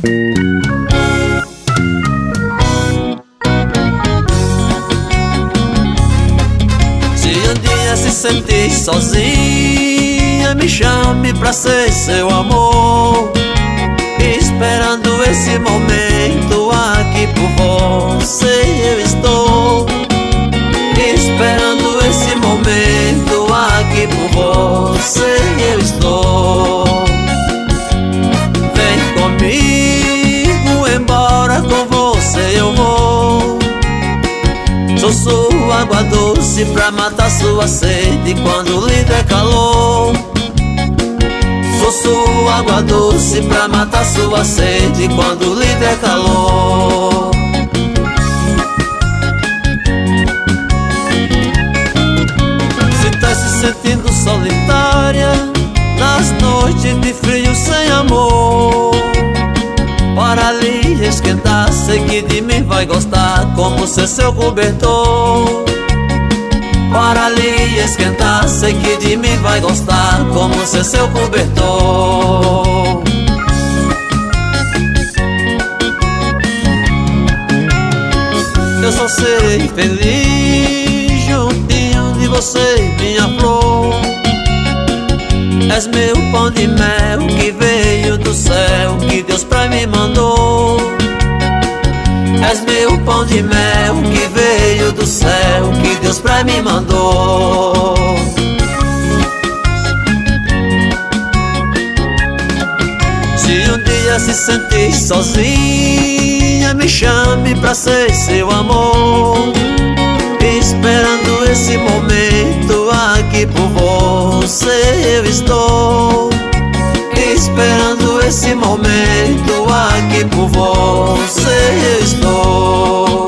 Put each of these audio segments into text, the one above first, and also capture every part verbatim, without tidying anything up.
Se um dia se sentir sozinha, me chame pra ser seu amor. Esperando esse momento, aqui por você eu estou. Esperando esse momento, aqui por você eu estou. Vem comigo, embora com você eu vou. Sou sua água doce pra matar sua sede quando lhe der calor. Sou sua água doce pra matar sua sede quando lhe der calor. Se tá se sentindo solitária nas noites de frio sem amor, para lhe esquentar, sei que de mim vai gostar, como ser seu cobertor. Para lhe esquentar, sei que de mim vai gostar, como ser seu cobertor. Eu só serei feliz juntinho de você, minha flor. És meu pão de mel que veio do céu, que Deus pra mim mandou. És meu pão de mel que veio do céu, que Deus pra mim mandou. Se um dia se sentir sozinha, me chame pra ser seu amor. Esperando esse momento, aqui por você eu estou. Esperando esse momento, aqui por você eu estou.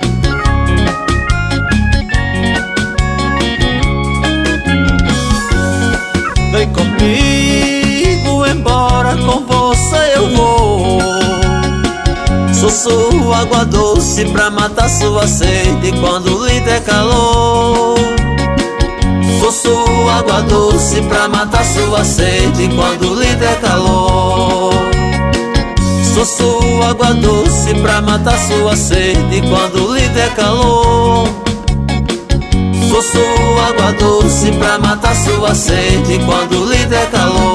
Vem comigo, embora com você eu vou. Sou sua água doce pra matar sua sede quando lhe der calor. Sou sua água doce pra matar sua sede quando lhe der calor. Sou sua água doce pra matar sua sede quando lhe der calor. Sou sua água doce pra matar sua sede quando lhe der calor.